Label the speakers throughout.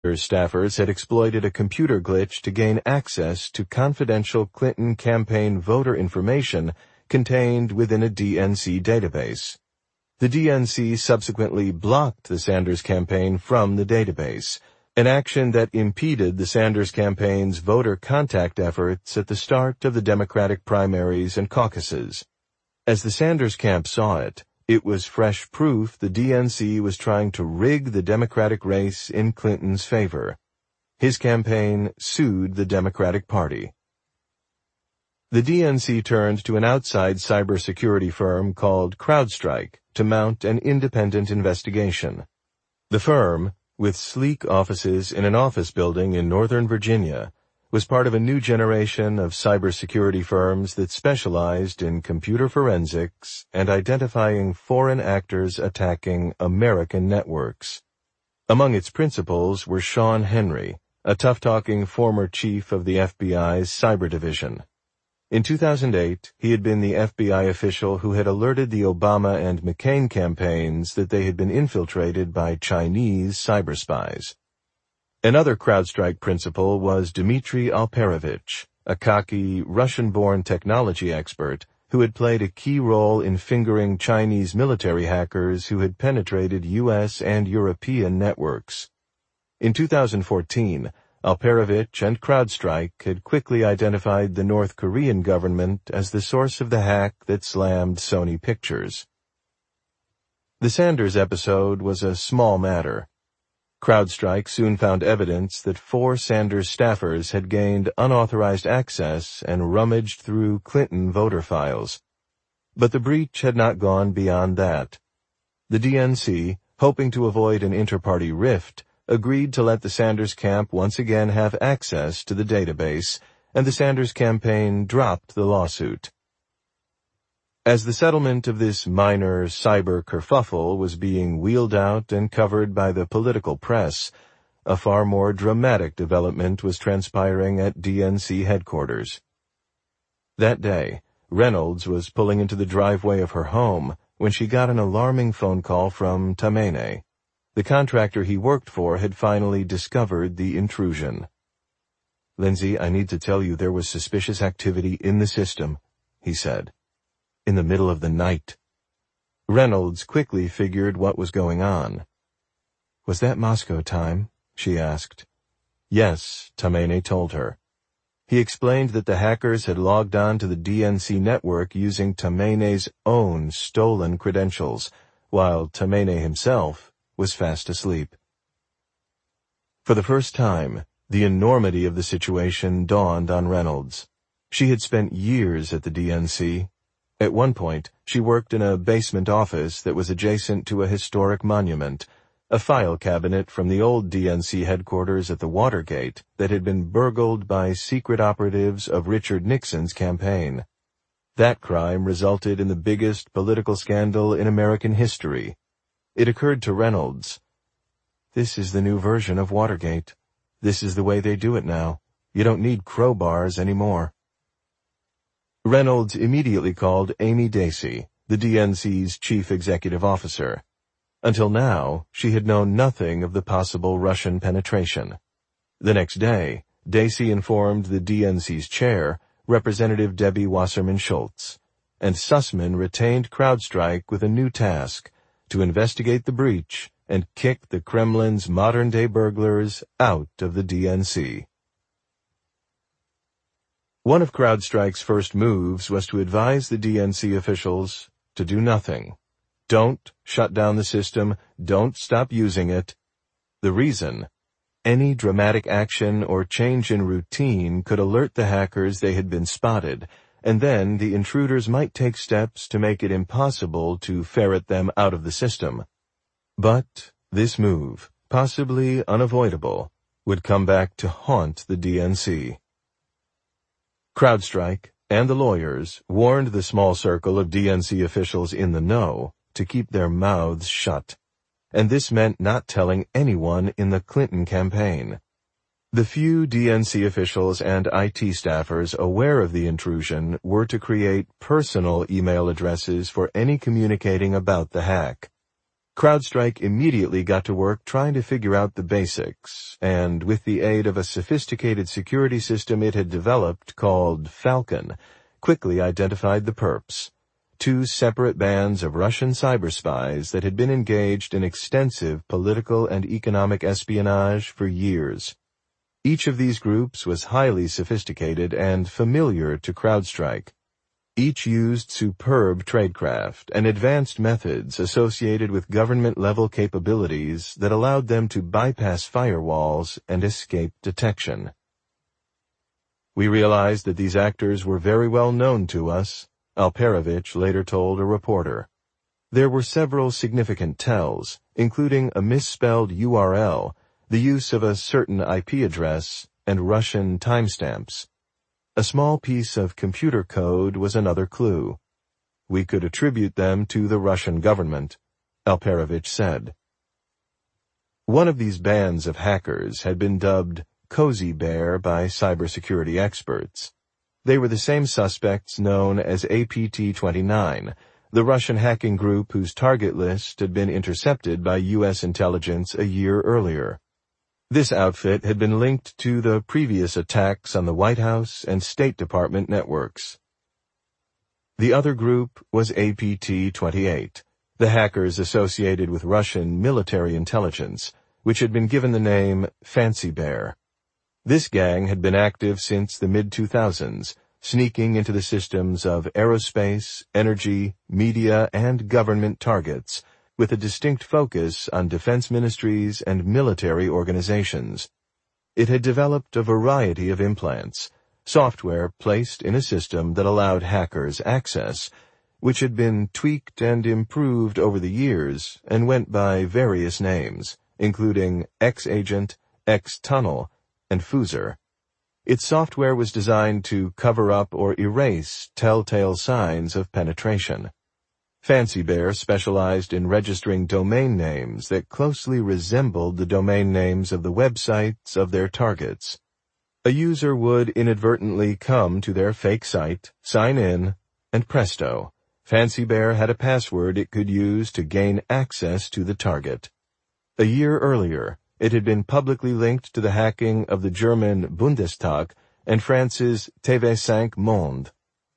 Speaker 1: staffers had exploited a computer glitch to gain access to confidential Clinton campaign voter information contained within a DNC database. The DNC subsequently blocked the Sanders campaign from the database, an action that impeded the Sanders campaign's voter contact efforts at the start of the Democratic primaries and caucuses. As the Sanders camp saw it, it was fresh proof the DNC was trying to rig the Democratic race in Clinton's favor. His campaign sued the Democratic Party. The DNC turned to an outside cybersecurity firm called CrowdStrike to mount an independent investigation. The firm, with sleek offices in an office building in Northern Virginia, was part of a new generation of cybersecurity firms that specialized in computer forensics and identifying foreign actors attacking American networks. Among its principals were Sean Henry, a tough-talking former chief of the FBI's cyber division. In 2008, he had been the FBI official who had alerted the Obama and McCain campaigns that they had been infiltrated by Chinese cyber spies. Another CrowdStrike principal was Dmitry Alperovitch, a cocky, Russian-born technology expert who had played a key role in fingering Chinese military hackers who had penetrated U.S. and European networks. In 2014, Alperovitch and CrowdStrike had quickly identified the North Korean government as the source of the hack that slammed Sony Pictures. The Sanders episode was a small matter. CrowdStrike soon found evidence that 4 Sanders staffers had gained unauthorized access and rummaged through Clinton voter files. But the breach had not gone beyond that. The DNC, hoping to avoid an inter-party rift, agreed to let the Sanders camp once again have access to the database, and the Sanders campaign dropped the lawsuit. As the settlement of this minor cyber kerfuffle was being wheeled out and covered by the political press, a far more dramatic development was transpiring at DNC headquarters. That day, Reynolds was pulling into the driveway of her home when she got an alarming phone call from Tamene. The contractor he worked for had finally discovered the intrusion. "Lindsay, I need to tell you there was suspicious activity in the system," he said. "In the middle of the night." Reynolds quickly figured what was going on. "Was that Moscow time?" she asked. "Yes," Tamene told her. He explained that the hackers had logged on to the DNC network using Tamene's own stolen credentials, while Tamene himself was fast asleep. For the first time, the enormity of the situation dawned on Reynolds. She had spent years at the DNC. At one point, she worked in a basement office that was adjacent to a historic monument, a file cabinet from the old DNC headquarters at the Watergate that had been burgled by secret operatives of Richard Nixon's campaign. That crime resulted in the biggest political scandal in American history. It occurred to Reynolds, "This is the new version of Watergate. This is the way they do it now. You don't need crowbars anymore." Reynolds immediately called Amy Dacey, the DNC's chief executive officer. Until now, she had known nothing of the possible Russian penetration. The next day, Dacey informed the DNC's chair, Representative Debbie Wasserman Schultz, and Sussman retained CrowdStrike with a new task, to investigate the breach and kick the Kremlin's modern-day burglars out of the DNC. One of CrowdStrike's first moves was to advise the DNC officials to do nothing. Don't shut down the system. Don't stop using it. The reason? Any dramatic action or change in routine could alert the hackers they had been spotted, and then the intruders might take steps to make it impossible to ferret them out of the system. But this move, possibly unavoidable, would come back to haunt the DNC. CrowdStrike and the lawyers warned the small circle of DNC officials in the know to keep their mouths shut, and this meant not telling anyone in the Clinton campaign. The few DNC officials and IT staffers aware of the intrusion were to create personal email addresses for any communicating about the hack. CrowdStrike immediately got to work trying to figure out the basics, and with the aid of a sophisticated security system it had developed called Falcon, quickly identified the perps, two separate bands of Russian cyber spies that had been engaged in extensive political and economic espionage for years. Each of these groups was highly sophisticated and familiar to CrowdStrike. Each used superb tradecraft and advanced methods associated with government-level capabilities that allowed them to bypass firewalls and escape detection. We realized that these actors were very well known to us, Alperovitch later told a reporter. There were several significant tells, including a misspelled URL, the use of a certain IP address, and Russian timestamps. A small piece of computer code was another clue. We could attribute them to the Russian government, Alperovitch said. One of these bands of hackers had been dubbed Cozy Bear by cybersecurity experts. They were the same suspects known as APT-29, the Russian hacking group whose target list had been intercepted by U.S. intelligence a year earlier. This outfit had been linked to the previous attacks on the White House and State Department networks. The other group was APT-28, the hackers associated with Russian military intelligence, which had been given the name Fancy Bear. This gang had been active since the mid-2000s, sneaking into the systems of aerospace, energy, media, and government targets, with a distinct focus on defense ministries and military organizations. It had developed a variety of implants, software placed in a system that allowed hackers access, which had been tweaked and improved over the years and went by various names, including X-Agent, X-Tunnel, and Foozer. Its software was designed to cover up or erase telltale signs of penetration. Fancy Bear specialized in registering domain names that closely resembled the domain names of the websites of their targets. A user would inadvertently come to their fake site, sign in, and presto, Fancy Bear had a password it could use to gain access to the target. A year earlier, it had been publicly linked to the hacking of the German Bundestag and France's TV5 Monde.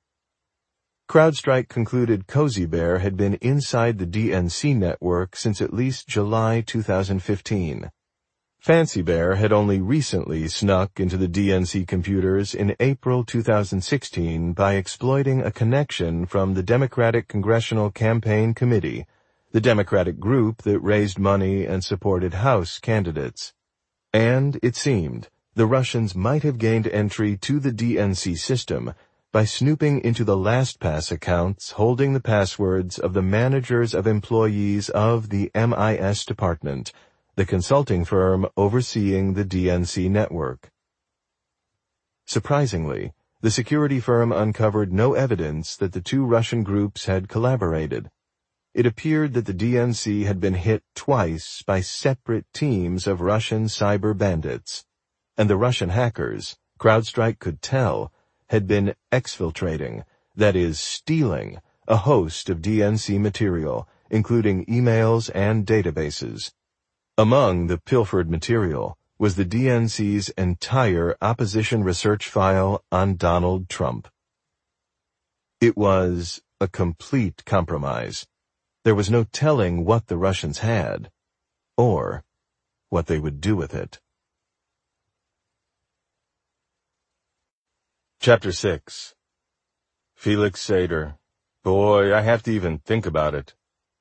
Speaker 1: CrowdStrike concluded Cozy Bear had been inside the DNC network since at least July 2015. Fancy Bear had only recently snuck into the DNC computers in April 2016 by exploiting a connection from the Democratic Congressional Campaign Committee, the Democratic group that raised money and supported House candidates. And, it seemed, the Russians might have gained entry to the DNC system by snooping into the LastPass accounts holding the passwords of the managers of employees of the MIS department, the consulting firm overseeing the DNC network. Surprisingly, the security firm uncovered no evidence that the two Russian groups had collaborated. It appeared that the DNC had been hit twice by separate teams of Russian cyber bandits, and the Russian hackers, CrowdStrike could tell, had been exfiltrating, that is, stealing, a host of DNC material, including emails and databases. Among the pilfered material was the DNC's entire opposition research file on Donald Trump. It was a complete compromise. There was no telling what the Russians had, or what they would do with it. Chapter 6. Felix Sater. Boy, I have to even think about it.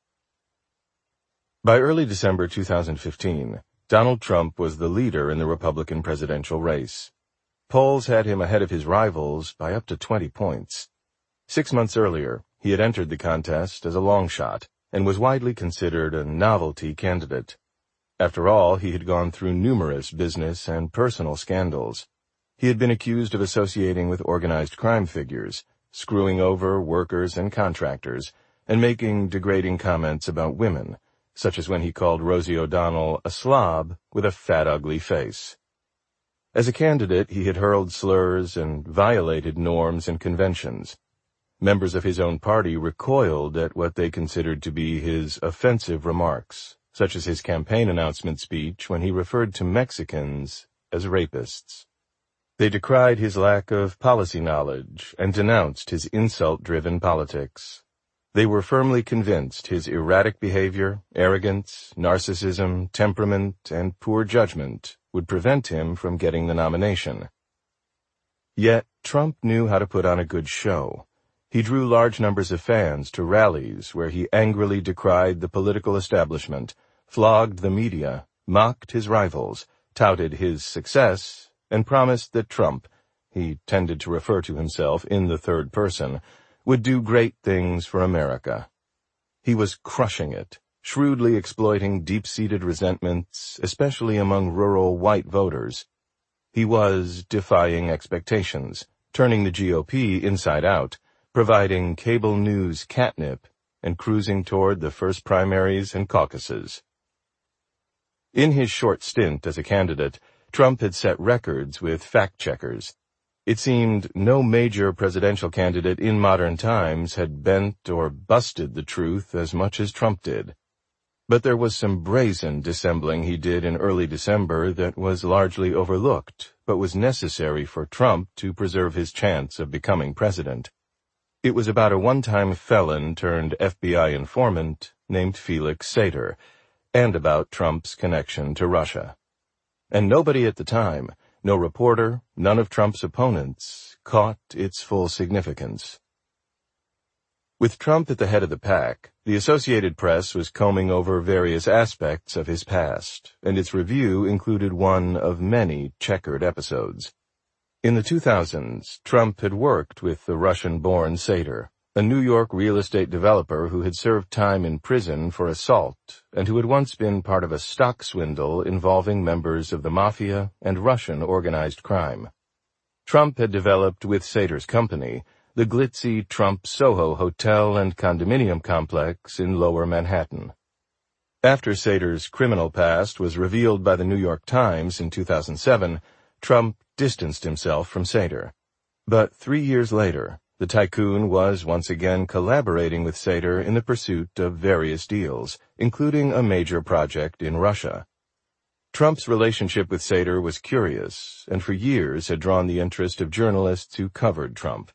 Speaker 1: By early December 2015, Donald Trump was the leader in the Republican presidential race. Polls had him ahead of his rivals by up to 20 points. 6 months earlier, he had entered the contest as a long shot and was widely considered a novelty candidate. After all, he had gone through numerous business and personal scandals. He had been accused of associating with organized crime figures, screwing over workers and contractors, and making degrading comments about women, such as when he called Rosie O'Donnell a slob with a fat, ugly face. As a candidate, he had hurled slurs and violated norms and conventions. Members of his own party recoiled at what they considered to be his offensive remarks, such as his campaign announcement speech when he referred to Mexicans as rapists. They decried his lack of policy knowledge and denounced his insult-driven politics. They were firmly convinced his erratic behavior, arrogance, narcissism, temperament, and poor judgment would prevent him from getting the nomination. Yet, Trump knew how to put on a good show. He drew large numbers of fans to rallies where he angrily decried the political establishment, flogged the media, mocked his rivals, touted his success, and promised that Trump, he tended to refer to himself in the third person, would do great things for America. He was crushing it, shrewdly exploiting deep-seated resentments, especially among rural white voters. He was defying expectations, turning the GOP inside out, providing cable news catnip, and cruising toward the first primaries and caucuses. In his short stint as a candidate, Trump had set records with fact-checkers. It seemed no major presidential candidate in modern times had bent or busted the truth as much as Trump did. But there was some brazen dissembling he did in early December that was largely overlooked, but was necessary for Trump to preserve his chance of becoming president. It was about a one-time felon turned FBI informant named Felix Sater, and about Trump's connection to Russia. And nobody at the time, no reporter, none of Trump's opponents, caught its full significance. With Trump at the head of the pack, the Associated Press was combing over various aspects of his past, and its review included one of many checkered episodes. In the 2000s, Trump had worked with the Russian-born Sater, a New York real estate developer who had served time in prison for assault and who had once been part of a stock swindle involving members of the mafia and Russian organized crime. Trump had developed with Sater's company the glitzy Trump Soho hotel and condominium complex in Lower Manhattan. After Sater's criminal past was revealed by the New York Times in 2007, Trump distanced himself from Sater. But 3 years later, the tycoon was once again collaborating with Sater in the pursuit of various deals, including a major project in Russia. Trump's relationship with Sater was curious, and for years had drawn the interest of journalists who covered Trump.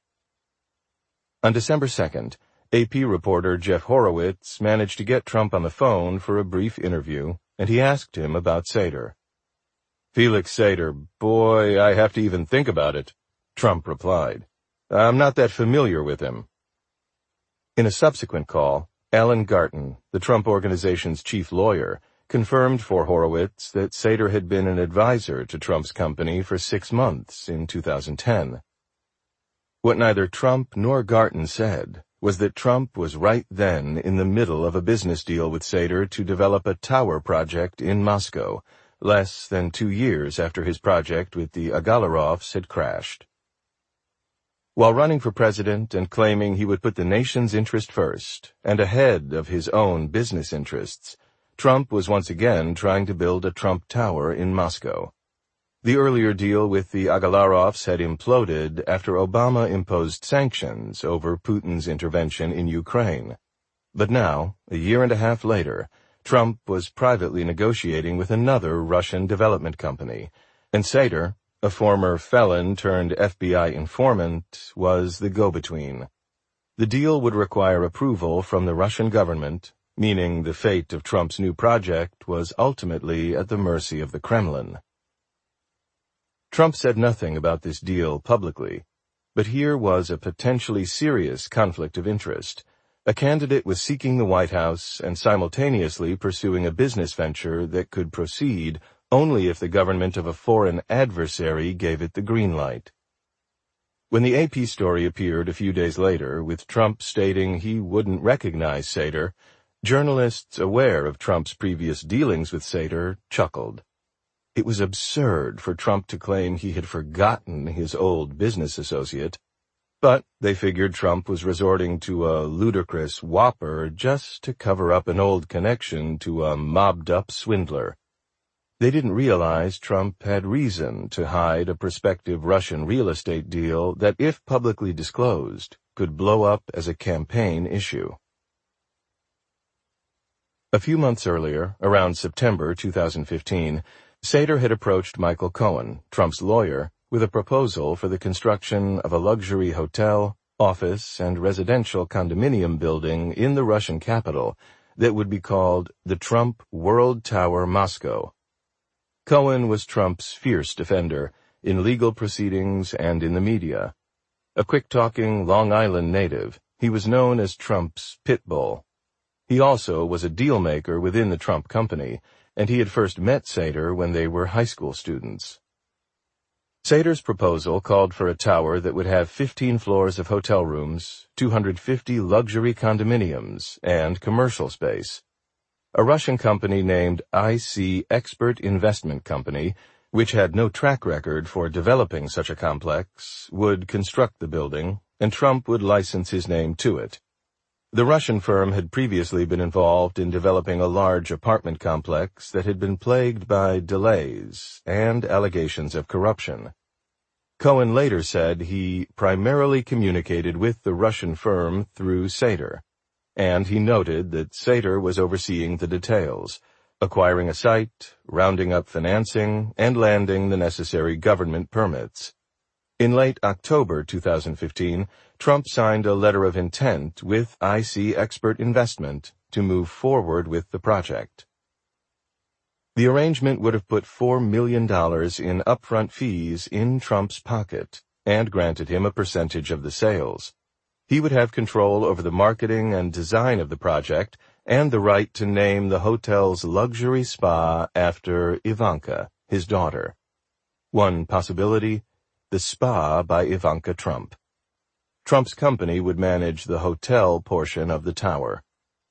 Speaker 1: On December 2nd, AP reporter Jeff Horowitz managed to get Trump on the phone for a brief interview, and he asked him about Sater. "Felix Sater, boy, I have to even think about it," Trump replied. "I'm not that familiar with him." In a subsequent call, Alan Garten, the Trump Organization's chief lawyer, confirmed for Horowitz that Sater had been an advisor to Trump's company for 6 months in 2010. What neither Trump nor Garten said was that Trump was right then in the middle of a business deal with Sater to develop a tower project in Moscow, less than 2 years after his project with the Agalarovs had crashed. While running for president and claiming he would put the nation's interest first and ahead of his own business interests, Trump was once again trying to build a Trump Tower in Moscow. The earlier deal with the Agalarovs had imploded after Obama imposed sanctions over Putin's intervention in Ukraine. But now, a year and a half later, Trump was privately negotiating with another Russian development company, and Sater, a former felon turned FBI informant, was the go-between. The deal would require approval from the Russian government, meaning the fate of Trump's new project was ultimately at the mercy of the Kremlin. Trump said nothing about this deal publicly, but here was a potentially serious conflict of interest. A candidate was seeking the White House and simultaneously pursuing a business venture that could proceed only if the government of a foreign adversary gave it the green light. When the AP story appeared a few days later, with Trump stating he wouldn't recognize Sater, journalists aware of Trump's previous dealings with Sater chuckled. It was absurd for Trump to claim he had forgotten his old business associate, but they figured Trump was resorting to a ludicrous whopper just to cover up an old connection to a mobbed-up swindler. They didn't realize Trump had reason to hide a prospective Russian real estate deal that, if publicly disclosed, could blow up as a campaign issue. A few months earlier, around September 2015, Sater had approached Michael Cohen, Trump's lawyer, with a proposal for the construction of a luxury hotel, office, and residential condominium building in the Russian capital that would be called the Trump World Tower Moscow. Cohen was Trump's fierce defender in legal proceedings and in the media. A quick-talking Long Island native, he was known as Trump's pit bull. He also was a deal-maker within the Trump company, and he had first met Sater when they were high school students. Sater's proposal called for a tower that would have 15 floors of hotel rooms, 250 luxury condominiums, and commercial space. A Russian company named IC Expert Investment Company, which had no track record for developing such a complex, would construct the building, and Trump would license his name to it. The Russian firm had previously been involved in developing a large apartment complex that had been plagued by delays and allegations of corruption. Cohen later said he primarily communicated with the Russian firm through Sater, and he noted that Sater was overseeing the details, acquiring a site, rounding up financing, and landing the necessary government permits. In late October 2015, Trump signed a letter of intent with IC Expert Investment to move forward with the project. The arrangement would have put $4 million in upfront fees in Trump's pocket and granted him a percentage of the sales. He would have control over the marketing and design of the project and the right to name the hotel's luxury spa after Ivanka, his daughter. One possibility: the Spa by Ivanka Trump. Trump's company would manage the hotel portion of the tower.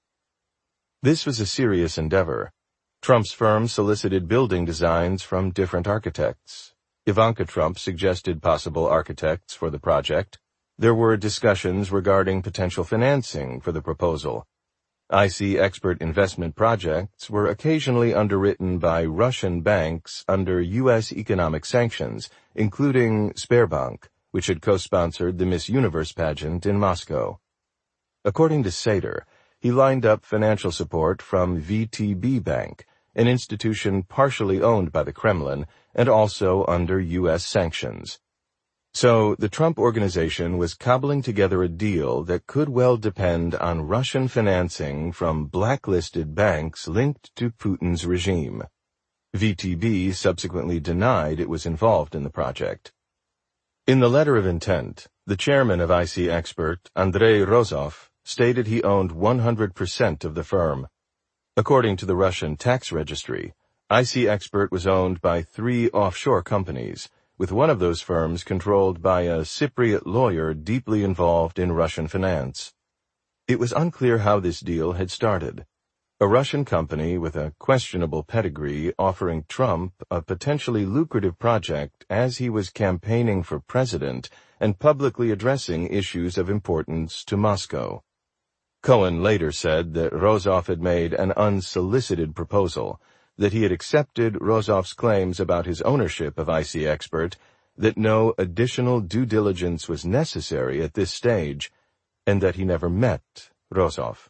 Speaker 1: This was a serious endeavor. Trump's firm solicited building designs from different architects. Ivanka Trump suggested possible architects for the project. There were discussions regarding potential financing for the proposal. IC Expert Investment projects were occasionally underwritten by Russian banks under U.S. economic sanctions, including Sberbank, which had co-sponsored the Miss Universe pageant in Moscow. According to Sater, he lined up financial support from VTB Bank, an institution partially owned by the Kremlin and also under U.S. sanctions. So the Trump organization was cobbling together a deal that could well depend on Russian financing from blacklisted banks linked to Putin's regime. VTB subsequently denied it was involved in the project. In the letter of intent, the chairman of IC Expert, Andrei Rozov, stated he owned 100% of the firm. According to the Russian tax registry, IC Expert was owned by 3 offshore companies, with one of those firms controlled by a Cypriot lawyer deeply involved in Russian finance. It was unclear how this deal had started. A Russian company with a questionable pedigree offering Trump a potentially lucrative project as he was campaigning for president and publicly addressing issues of importance to Moscow. Cohen later said that Rozov had made an unsolicited proposal, that he had accepted Rozov's claims about his ownership of IC Expert, that no additional due diligence was necessary at this stage, and that he never met Rozov.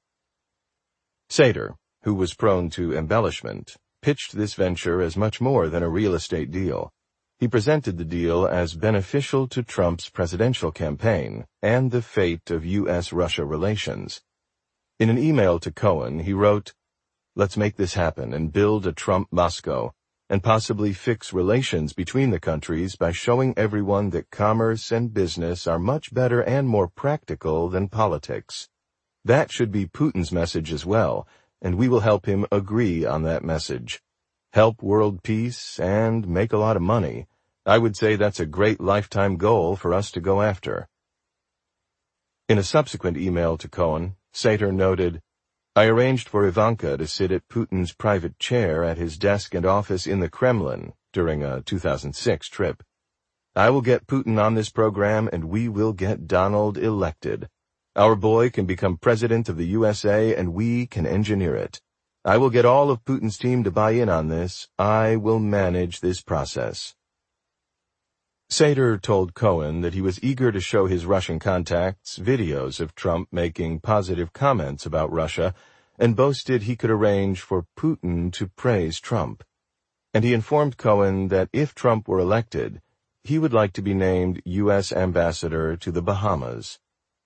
Speaker 1: Sater, who was prone to embellishment, pitched this venture as much more than a real estate deal. He presented the deal as beneficial to Trump's presidential campaign and the fate of U.S.-Russia relations. In an email to Cohen, he wrote, "Let's make this happen and build a Trump Moscow, and possibly fix relations between the countries by showing everyone that commerce and business are much better and more practical than politics. That should be Putin's message as well, and we will help him agree on that message. Help world peace and make a lot of money. I would say that's a great lifetime goal for us to go after." In a subsequent email to Cohen, Sater noted, "I arranged for Ivanka to sit at Putin's private chair at his desk and office in the Kremlin during a 2006 trip. I will get Putin on this program and we will get Donald elected. Our boy can become president of the USA and we can engineer it. I will get all of Putin's team to buy in on this. I will manage this process." Sater told Cohen that he was eager to show his Russian contacts videos of Trump making positive comments about Russia and boasted he could arrange for Putin to praise Trump. And he informed Cohen that if Trump were elected, he would like to be named U.S. ambassador to the Bahamas.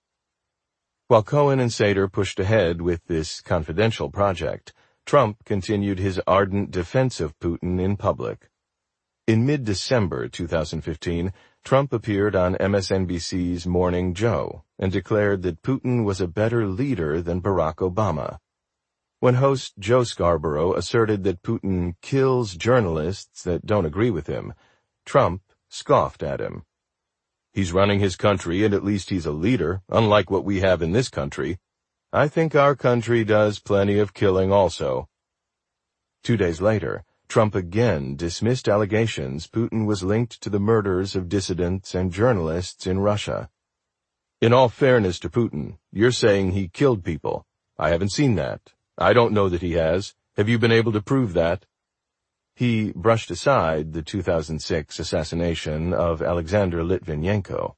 Speaker 1: While Cohen and Sater pushed ahead with this confidential project, Trump continued his ardent defense of Putin in public. In mid-December 2015, Trump appeared on MSNBC's Morning Joe and declared that Putin was a better leader than Barack Obama. When host Joe Scarborough asserted that Putin kills journalists that don't agree with him, Trump scoffed at him. "He's running his country and at least he's a leader, unlike what we have in this country. I think our country does plenty of killing also." 2 days later, Trump again dismissed allegations Putin was linked to the murders of dissidents and journalists in Russia. "In all fairness to Putin, you're saying he killed people. I haven't seen that. I don't know that he has. Have you been able to prove that?" He brushed aside the 2006 assassination of Alexander Litvinenko.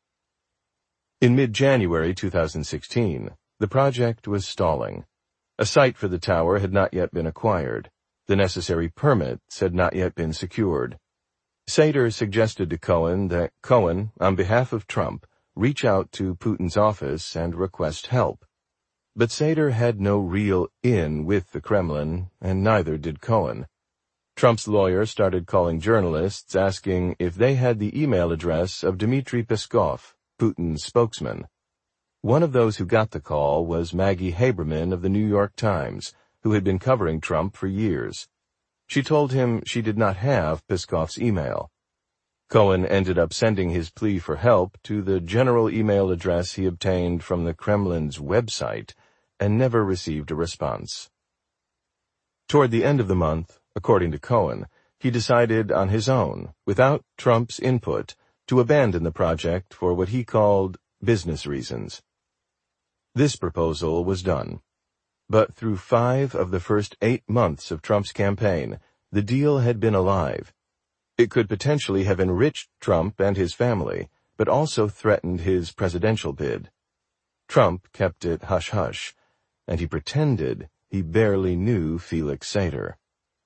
Speaker 1: In mid-January 2016, the project was stalling. A site for the tower had not yet been acquired. The necessary permits had not yet been secured. Sater suggested to Cohen that Cohen, on behalf of Trump, reach out to Putin's office and request help. But Sater had no real in with the Kremlin, and neither did Cohen. Trump's lawyer started calling journalists asking if they had the email address of Dmitry Peskov, Putin's spokesman. One of those who got the call was Maggie Haberman of the New York Times, who had been covering Trump for years. She told him she did not have Peskov's email. Cohen ended up sending his plea for help to the general email address he obtained from the Kremlin's website and never received a response. Toward the end of the month, according to Cohen, he decided on his own, without Trump's input, to abandon the project for what he called business reasons. This proposal was done. But through 5 of the first 8 months of Trump's campaign, the deal had been alive. It could potentially have enriched Trump and his family, but also threatened his presidential bid. Trump kept it hush-hush, and he pretended he barely knew Felix Sater.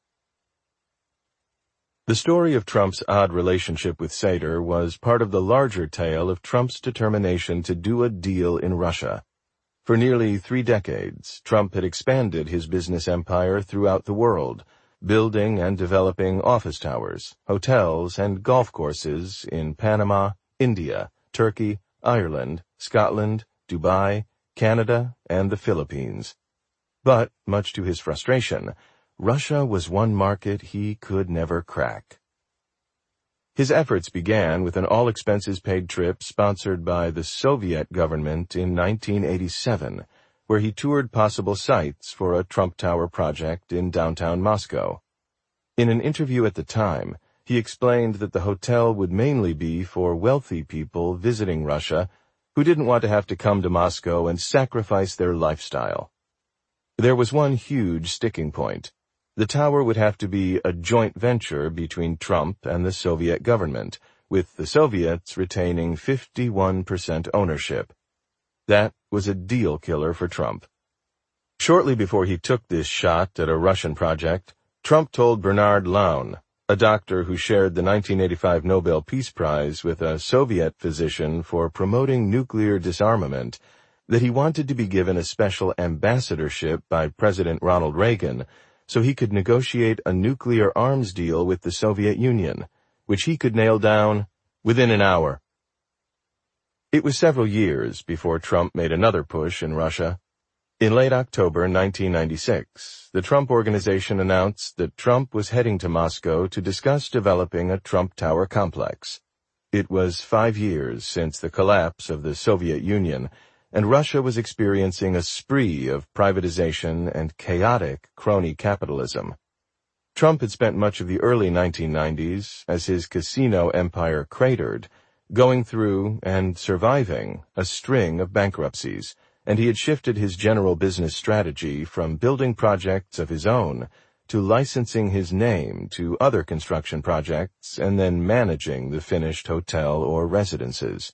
Speaker 1: The story of Trump's odd relationship with Sater was part of the larger tale of Trump's determination to do a deal in Russia. For nearly 3 decades, Trump had expanded his business empire throughout the world, building and developing office towers, hotels, and golf courses in Panama, India, Turkey, Ireland, Scotland, Dubai, Canada, and the Philippines. But, much to his frustration, Russia was one market he could never crack. His efforts began with an all-expenses-paid trip sponsored by the Soviet government in 1987, where he toured possible sites for a Trump Tower project in downtown Moscow. In an interview at the time, he explained that the hotel would mainly be for wealthy people visiting Russia who didn't want to have to come to Moscow and sacrifice their lifestyle. There was one huge sticking point. The tower would have to be a joint venture between Trump and the Soviet government, with the Soviets retaining 51% ownership. That was a deal killer for Trump. Shortly before he took this shot at a Russian project, Trump told Bernard Lown, a doctor who shared the 1985 Nobel Peace Prize with a Soviet physician for promoting nuclear disarmament, that he wanted to be given a special ambassadorship by President Ronald Reagan so he could negotiate a nuclear arms deal with the Soviet Union, which he could nail down within an hour. It was several years before Trump made another push in Russia. In late October 1996, the Trump Organization announced that Trump was heading to Moscow to discuss developing a Trump Tower complex. It was 5 years since the collapse of the Soviet Union, and Russia was experiencing a spree of privatization and chaotic crony capitalism. Trump had spent much of the early 1990s, as his casino empire cratered, going through and surviving a string of bankruptcies, and he had shifted his general business strategy from building projects of his own to licensing his name to other construction projects and then managing the finished hotel or residences.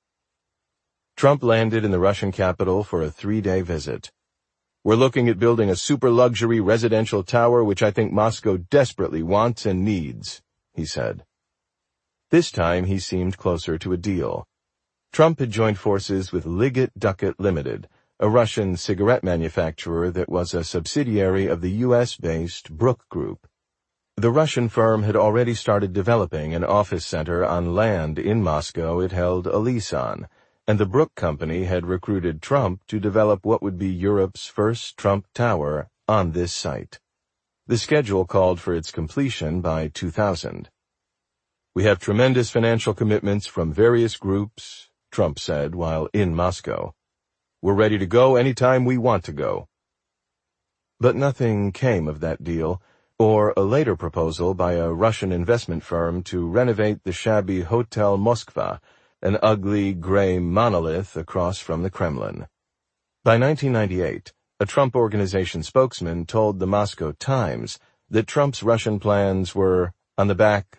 Speaker 1: Trump landed in the Russian capital for a 3-day visit. "We're looking at building a super-luxury residential tower which I think Moscow desperately wants and needs," he said. This time he seemed closer to a deal. Trump had joined forces with Liggett Duckett Limited, a Russian cigarette manufacturer that was a subsidiary of the U.S.-based Brook Group. The Russian firm had already started developing an office center on land in Moscow it held a lease on, and the Brook Company had recruited Trump to develop what would be Europe's first Trump Tower on this site. The schedule called for its completion by 2000. "We have tremendous financial commitments from various groups," Trump said while in Moscow. "We're ready to go anytime we want to go." But nothing came of that deal, or a later proposal by a Russian investment firm to renovate the shabby Hotel Moskva, an ugly gray monolith across from the Kremlin. By 1998, a Trump Organization spokesman told the Moscow Times that Trump's Russian plans were on the back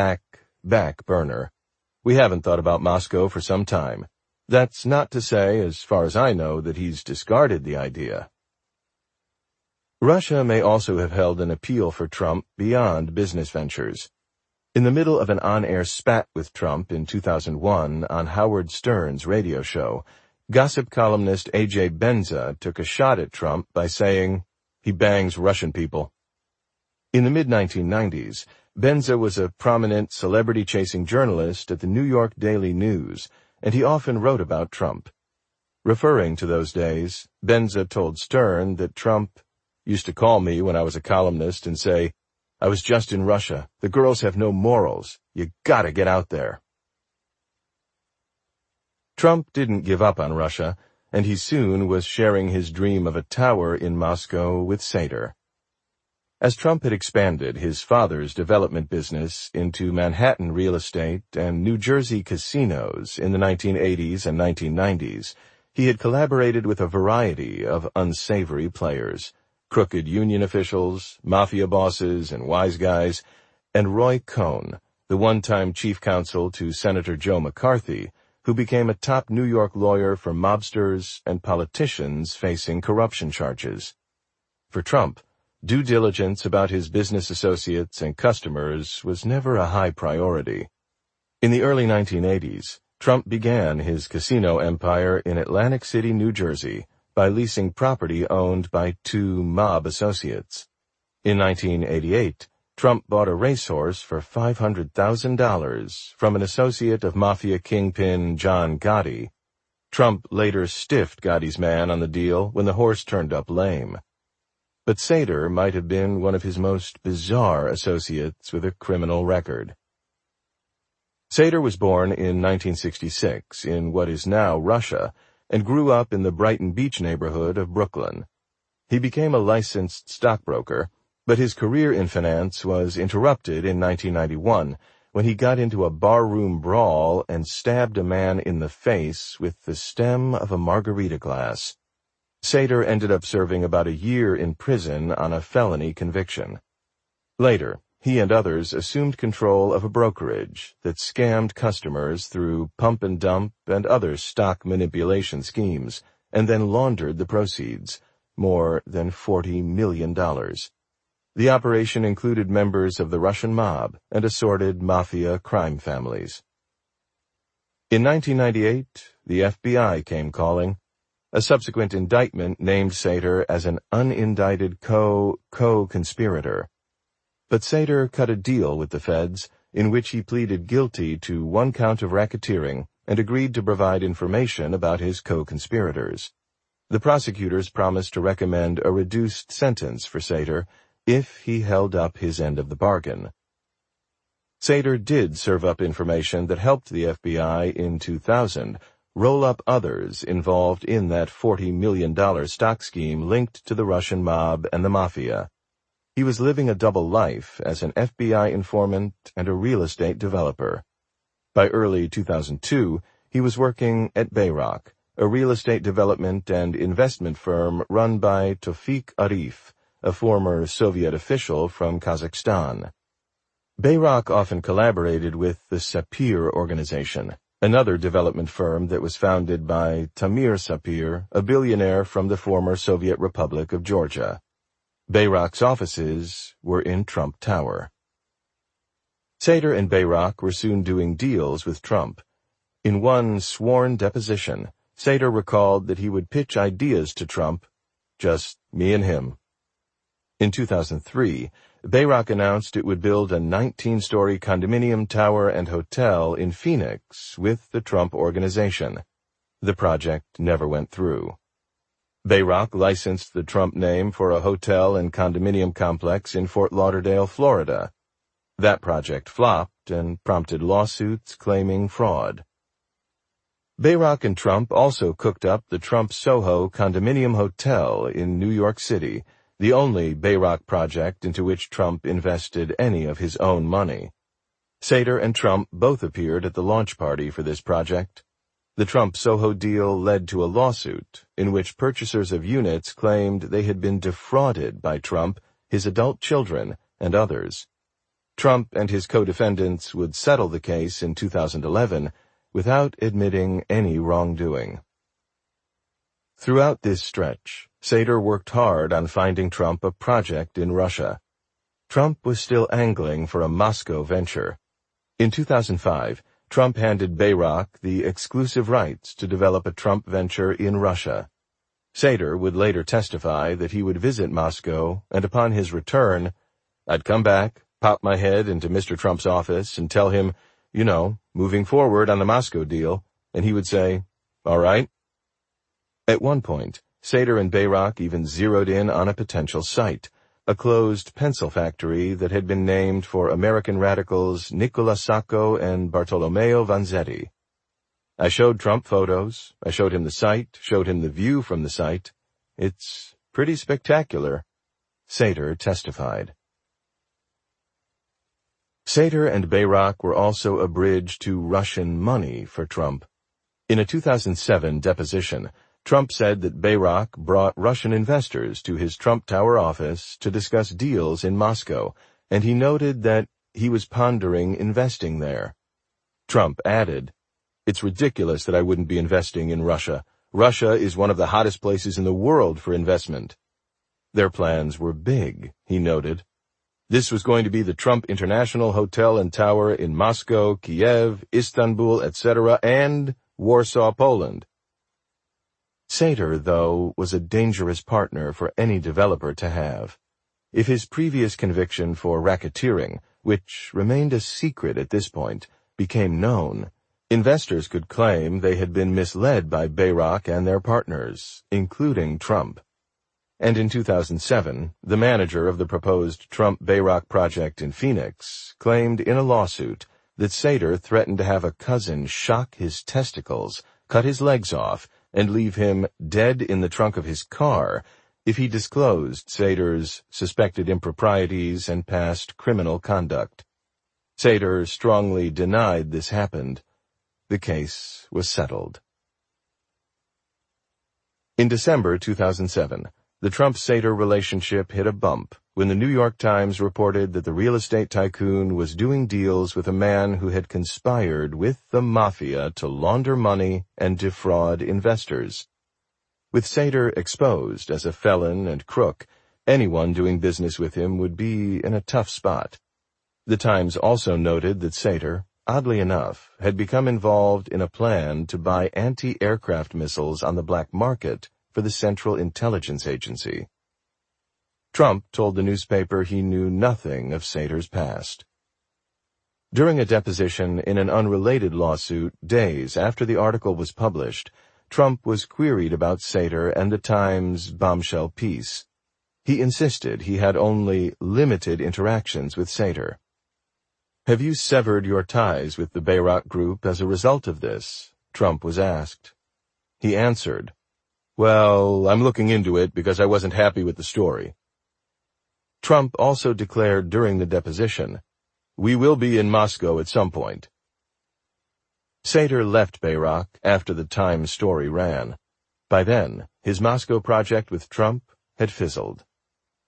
Speaker 1: burner. "We haven't thought about Moscow for some time. That's not to say, as far as I know, that he's discarded the idea." Russia may also have held an appeal for Trump beyond business ventures. In the middle of an on-air spat with Trump in 2001 on Howard Stern's radio show, gossip columnist A.J. Benza took a shot at Trump by saying, "He bangs Russian people." In the mid-1990s, Benza was a prominent celebrity-chasing journalist at the New York Daily News, and he often wrote about Trump. Referring to those days, Benza told Stern that Trump used to call me when I was a columnist and say, "I was just in Russia. The girls have no morals. You gotta get out there." Trump didn't give up on Russia, and he soon was sharing his dream of a tower in Moscow with Sater. As Trump had expanded his father's development business into Manhattan real estate and New Jersey casinos in the 1980s and 1990s, he had collaborated with a variety of unsavory players: crooked union officials, mafia bosses, and wise guys, and Roy Cohn, the one-time chief counsel to Senator Joe McCarthy, who became a top New York lawyer for mobsters and politicians facing corruption charges. For Trump, due diligence about his business associates and customers was never a high priority. In the early 1980s, Trump began his casino empire in Atlantic City, New Jersey, by leasing property owned by 2 mob associates. In 1988, Trump bought a racehorse for $500,000 from an associate of mafia kingpin John Gotti. Trump later stiffed Gotti's man on the deal when the horse turned up lame. But Sater might have been one of his most bizarre associates with a criminal record. Sater was born in 1966 in what is now Russia, and grew up in the Brighton Beach neighborhood of Brooklyn. He became a licensed stockbroker, but his career in finance was interrupted in 1991 when he got into a barroom brawl and stabbed a man in the face with the stem of a margarita glass. Sater ended up serving about a year in prison on a felony conviction. Later, he and others assumed control of a brokerage that scammed customers through pump and dump and other stock manipulation schemes, and then laundered the proceeds, more than $40 million. The operation included members of the Russian mob and assorted mafia crime families. In 1998, the FBI came calling. A subsequent indictment named Sater as an unindicted co-conspirator. But Sater cut a deal with the feds in which he pleaded guilty to 1 count of racketeering and agreed to provide information about his co-conspirators. The prosecutors promised to recommend a reduced sentence for Sater if he held up his end of the bargain. Sater did serve up information that helped the FBI in 2000 roll up others involved in that $40 million stock scheme linked to the Russian mob and the mafia. He was living a double life as an FBI informant and a real estate developer. By early 2002, he was working at Bayrock, a real estate development and investment firm run by Tawfiq Arif, a former Soviet official from Kazakhstan. Bayrak often collaborated with the Sapir organization, another development firm that was founded by Tamir Sapir, a billionaire from the former Soviet Republic of Georgia. Bayrak's offices were in Trump Tower. Sater and Bayrak were soon doing deals with Trump. In one sworn deposition, Sater recalled that he would pitch ideas to Trump, just me and him. In 2003, Bayrak announced it would build a 19-story condominium tower and hotel in Phoenix with the Trump Organization. The project never went through. Bayrak licensed the Trump name for a hotel and condominium complex in Fort Lauderdale, Florida. That project flopped and prompted lawsuits claiming fraud. Bayrak and Trump also cooked up the Trump Soho Condominium Hotel in New York City, the only Bayrak project into which Trump invested any of his own money. Sater and Trump both appeared at the launch party for this project. The Trump Soho deal led to a lawsuit in which purchasers of units claimed they had been defrauded by Trump, his adult children, and others. Trump and his co-defendants would settle the case in 2011 without admitting any wrongdoing. Throughout this stretch, Sater worked hard on finding Trump a project in Russia. Trump was still angling for a Moscow venture. In 2005, Trump handed Bayrak the exclusive rights to develop a Trump venture in Russia. Sater would later testify that he would visit Moscow, and upon his return, "I'd come back, pop my head into Mr. Trump's office, and tell him, moving forward on the Moscow deal," and he would say, "All right." At one point, Sater and Bayrak even zeroed in on a potential site, a closed pencil factory that had been named for American radicals Nicola Sacco and Bartolomeo Vanzetti. "I showed Trump photos, I showed him the site, showed him the view from the site. It's pretty spectacular," Sater testified. Sater and Bayrak were also a bridge to Russian money for Trump. In a 2007 deposition, Trump said that Bayrak brought Russian investors to his Trump Tower office to discuss deals in Moscow, and he noted that he was pondering investing there. Trump added, "It's ridiculous that I wouldn't be investing in Russia. Russia is one of the hottest places in the world for investment." Their plans were big, he noted. This was going to be the Trump International Hotel and Tower in Moscow, Kiev, Istanbul, etc., and Warsaw, Poland. Sater, though, was a dangerous partner for any developer to have. If his previous conviction for racketeering, which remained a secret at this point, became known, investors could claim they had been misled by Bayrak and their partners, including Trump. And in 2007, the manager of the proposed Trump-Bayrak project in Phoenix claimed in a lawsuit that Sater threatened to have a cousin shock his testicles, cut his legs off, and leave him dead in the trunk of his car if he disclosed Sater's suspected improprieties and past criminal conduct. Sater strongly denied this happened. The case was settled. In December 2007, the Trump-Sater relationship hit a bump when the New York Times reported that the real estate tycoon was doing deals with a man who had conspired with the mafia to launder money and defraud investors. With Sater exposed as a felon and crook, anyone doing business with him would be in a tough spot. The Times also noted that Sater, oddly enough, had become involved in a plan to buy anti-aircraft missiles on the black market for the Central Intelligence Agency. Trump told the newspaper he knew nothing of Sater's past. During a deposition in an unrelated lawsuit days after the article was published, Trump was queried about Sater and the Times' bombshell piece. He insisted he had only limited interactions with Sater. "Have you severed your ties with the Bayrak Group as a result of this?" Trump was asked. He answered, "Well, I'm looking into it because I wasn't happy with the story." Trump also declared during the deposition, "We will be in Moscow at some point." Sater left Bayrak after the Times story ran. By then, his Moscow project with Trump had fizzled.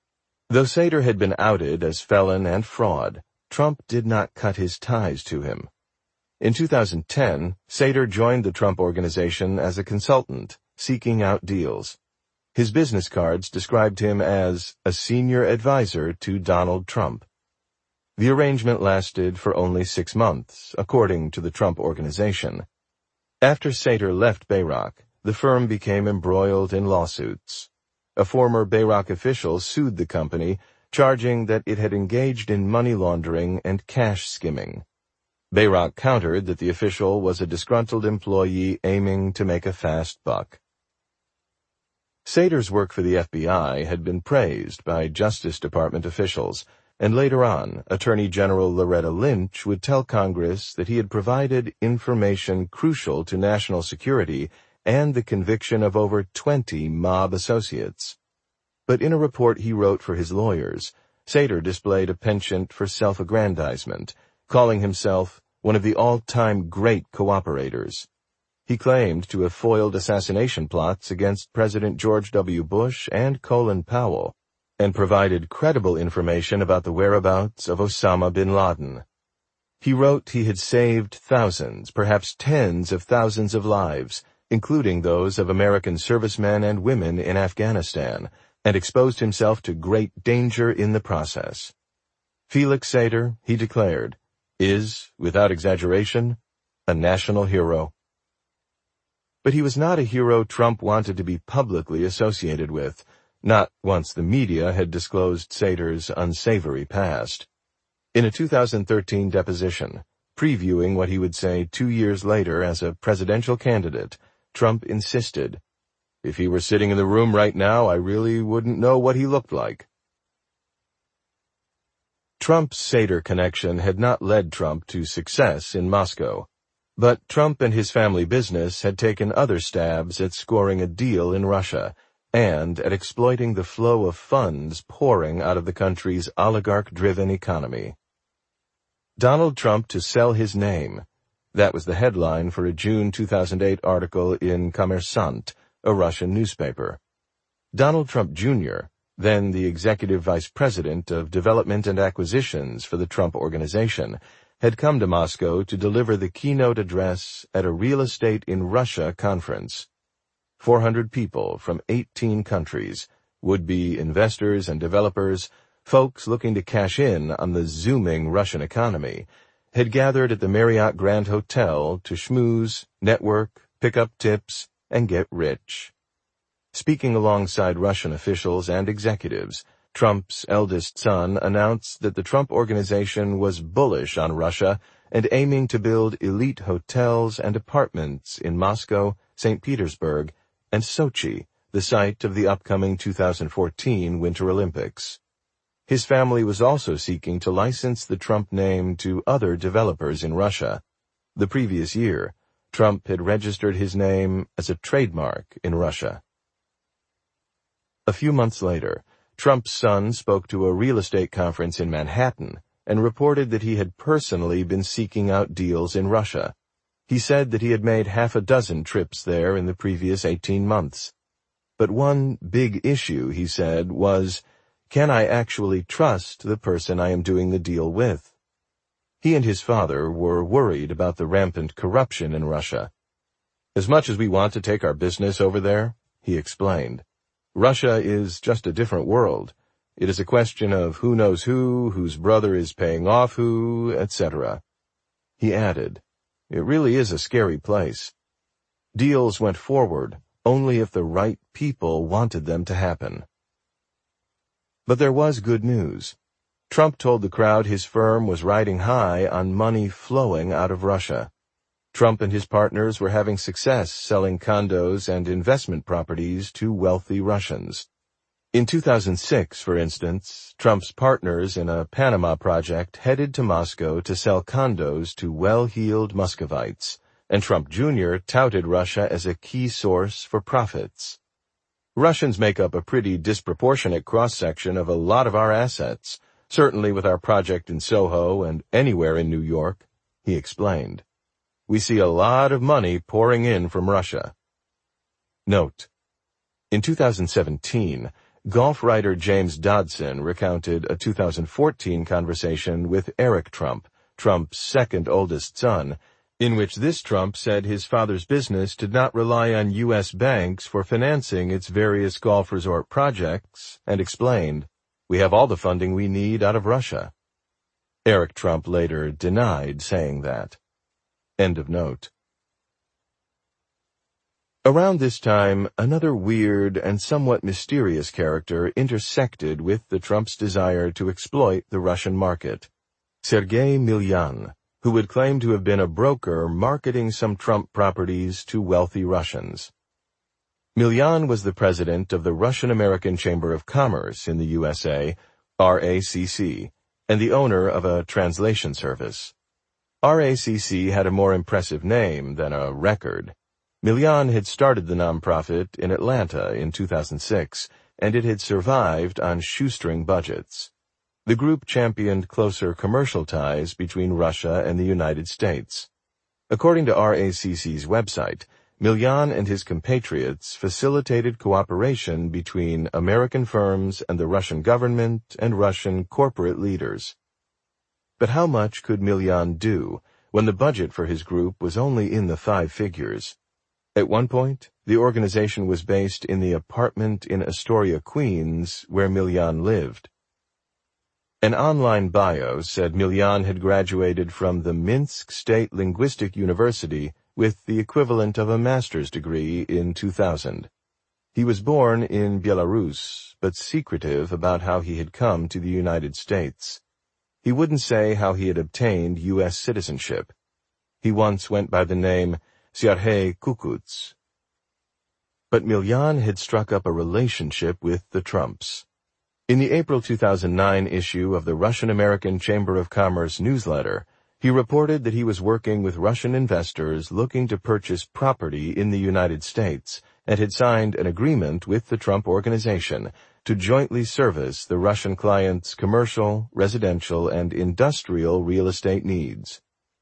Speaker 1: Though Sater had been outed as felon and fraud, Trump did not cut his ties to him. In 2010, Sater joined the Trump Organization as a consultant, seeking out deals. His business cards described him as a senior advisor to Donald Trump. The arrangement lasted for only 6 months, according to the Trump Organization. After Sater left Bayrock, the firm became embroiled in lawsuits. A former Bayrock official sued the company, charging that it had engaged in money laundering and cash skimming. Bayrock countered that the official was a disgruntled employee aiming to make a fast buck. Sater's work for the FBI had been praised by Justice Department officials, and later on, Attorney General Loretta Lynch would tell Congress that he had provided information crucial to national security and the conviction of over 20 mob associates. But in a report he wrote for his lawyers, Sater displayed a penchant for self-aggrandizement, calling himself one of the all-time great cooperators. He claimed to have foiled assassination plots against President George W. Bush and Colin Powell, and provided credible information about the whereabouts of Osama bin Laden. He wrote he had saved thousands, perhaps tens of thousands of lives, including those of American servicemen and women in Afghanistan, and exposed himself to great danger in the process. Felix Sater, he declared, is, without exaggeration, a national hero. But he was not a hero Trump wanted to be publicly associated with, not once the media had disclosed Sater's unsavory past. In a 2013 deposition, previewing what he would say 2 years later as a presidential candidate, Trump insisted, "If he were sitting in the room right now, I really wouldn't know what he looked like." Trump's Sater connection had not led Trump to success in Moscow, but Trump and his family business had taken other stabs at scoring a deal in Russia, and at exploiting the flow of funds pouring out of the country's oligarch-driven economy. Donald Trump to sell his name. That was the headline for a June 2008 article in Kommersant, a Russian newspaper. Donald Trump Jr., then the executive vice president of development and acquisitions for the Trump Organization, had come to Moscow to deliver the keynote address at a Real Estate in Russia conference. 400 people from 18 countries, would-be investors and developers, folks looking to cash in on the zooming Russian economy, had gathered at the Marriott Grand Hotel to schmooze, network, pick up tips, and get rich. Speaking alongside Russian officials and executives, Trump's eldest son announced that the Trump Organization was bullish on Russia and aiming to build elite hotels and apartments in Moscow, St. Petersburg, and Sochi, the site of the upcoming 2014 Winter Olympics. His family was also seeking to license the Trump name to other developers in Russia. The previous year, Trump had registered his name as a trademark in Russia. A few months later, Trump's son spoke to a real estate conference in Manhattan and reported that he had personally been seeking out deals in Russia. He said that he had made 6 trips there in the previous 18 months. But one big issue, he said, was, can I actually trust the person I am doing the deal with? He and his father were worried about the rampant corruption in Russia. As much as we want to take our business over there, he explained, Russia is just a different world. It is a question of who knows who, whose brother is paying off who, etc. He added, it really is a scary place. Deals went forward only if the right people wanted them to happen. But there was good news. Trump told the crowd his firm was riding high on money flowing out of Russia. Trump and his partners were having success selling condos and investment properties to wealthy Russians. In 2006, for instance, Trump's partners in a Panama project headed to Moscow to sell condos to well-heeled Muscovites, and Trump Jr. touted Russia as a key source for profits. Russians make up a pretty disproportionate cross-section of a lot of our assets, certainly with our project in Soho and anywhere in New York, he explained. We see a lot of money pouring in from Russia. Note: in 2017, Golf writer James Dodson recounted a 2014 conversation with Eric Trump, Trump's second oldest son, in which this Trump said his father's business did not rely on U.S. banks for financing its various golf resort projects, and explained, "We have all the funding we need out of Russia." Eric Trump later denied saying that. End of note. Around this time, another weird and somewhat mysterious character intersected with the Trump's desire to exploit the Russian market. Sergei Milyan, who would claim to have been a broker marketing some Trump properties to wealthy Russians. Milyan was the president of the Russian-American Chamber of Commerce in the USA, RACC, and the owner of a translation service. RACC had a more impressive name than a record. Milyan had started the nonprofit in Atlanta in 2006, and it had survived on shoestring budgets. The group championed closer commercial ties between Russia and the United States. According to RACC's website, Milyan and his compatriots facilitated cooperation between American firms and the Russian government and Russian corporate leaders. But how much could Milyan do when the budget for his group was only in the 5 figures? At one point, the organization was based in the apartment in Astoria, Queens, where Milyan lived. An online bio said Milyan had graduated from the Minsk State Linguistic University with the equivalent of a master's degree in 2000. He was born in Belarus, but secretive about how he had come to the United States. He wouldn't say how he had obtained U.S. citizenship. He once went by the name Sergei Kukuts. But Milyan had struck up a relationship with the Trumps. In the April 2009 issue of the Russian-American Chamber of Commerce newsletter, he reported that he was working with Russian investors looking to purchase property in the United States and had signed an agreement with the Trump Organization to jointly service the Russian clients' commercial, residential, and industrial real estate needs.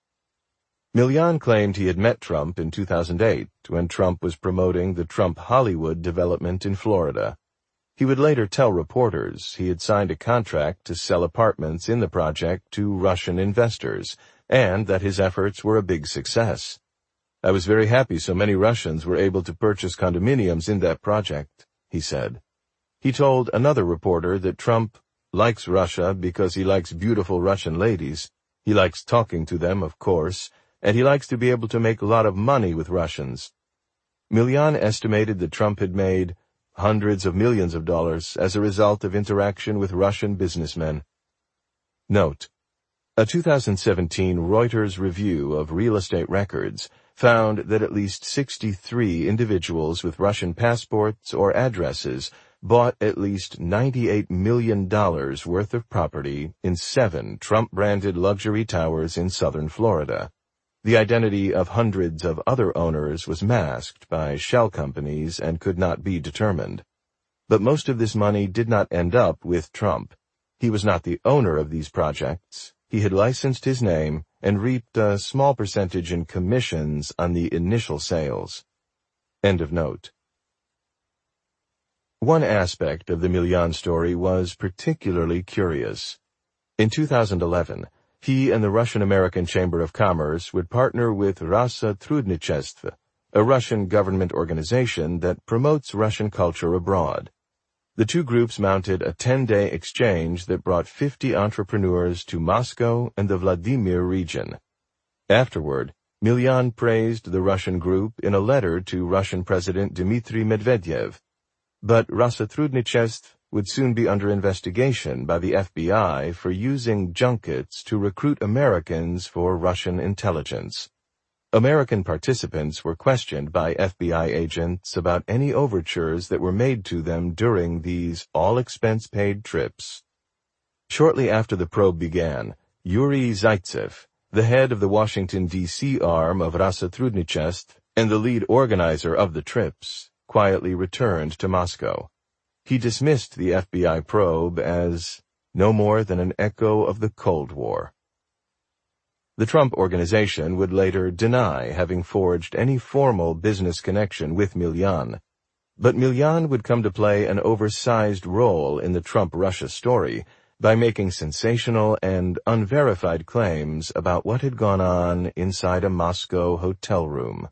Speaker 1: Milyan claimed he had met Trump in 2008 when Trump was promoting the Trump Hollywood development in Florida. He would later tell reporters he had signed a contract to sell apartments in the project to Russian investors, and that his efforts were a big success. "I was very happy so many Russians were able to purchase condominiums in that project," he said. He told another reporter that Trump likes Russia because he likes beautiful Russian ladies. He likes talking to them, of course, and he likes to be able to make a lot of money with Russians. Milyan estimated that Trump had made hundreds of millions of dollars as a result of interaction with Russian businessmen. Note: a 2017 Reuters review of real estate records found that at least 63 individuals with Russian passports or addresses bought at least $98 million worth of property in 7 Trump-branded luxury towers in southern Florida. The identity of hundreds of other owners was masked by shell companies and could not be determined. But most of this money did not end up with Trump. He was not the owner of these projects. He had licensed his name and reaped a small percentage in commissions on the initial sales. End of note. One aspect of the Milyan story was particularly curious. In 2011, he and the Russian-American Chamber of Commerce would partner with Rosotrudnichestvo, a Russian government organization that promotes Russian culture abroad. The two groups mounted a 10-day exchange that brought 50 entrepreneurs to Moscow and the Vladimir region. Afterward, Milyan praised the Russian group in a letter to Russian President Dmitry Medvedev. But Rosotrudnichestvo would soon be under investigation by the FBI for using junkets to recruit Americans for Russian intelligence. American participants were questioned by FBI agents about any overtures that were made to them during these all-expense-paid trips. Shortly after the probe began, Yuri Zaitsev, the head of the Washington, D.C. arm of Rosotrudnichestvo and the lead organizer of the trips, quietly returned to Moscow. He dismissed the FBI probe as no more than an echo of the Cold War. The Trump Organization would later deny having forged any formal business connection with Milyan. But Miljan would come to play an oversized role in the Trump-Russia story by making sensational and unverified claims about what had gone on inside a Moscow hotel room.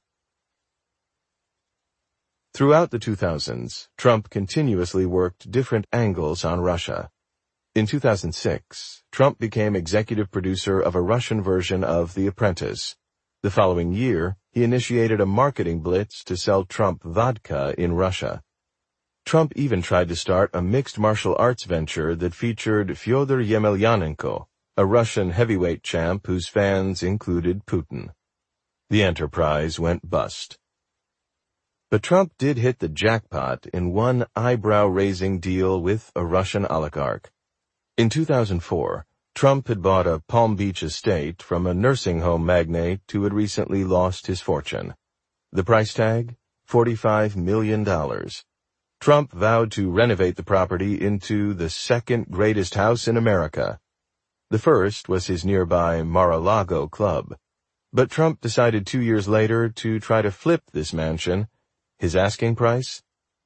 Speaker 1: Throughout the 2000s, Trump continuously worked different angles on Russia. In 2006, Trump became executive producer of a Russian version of The Apprentice. The following year, he initiated a marketing blitz to sell Trump vodka in Russia. Trump even tried to start a mixed martial arts venture that featured Fyodor Yemelyanenko, a Russian heavyweight champ whose fans included Putin. The enterprise went bust. But Trump did hit the jackpot in one eyebrow-raising deal with a Russian oligarch. In 2004, Trump had bought a Palm Beach estate from a nursing home magnate who had recently lost his fortune. The price tag? $45 million. Trump vowed to renovate the property into the second greatest house in America. The first was his nearby Mar-a-Lago club. But Trump decided 2 years later to try to flip this mansion. His asking price?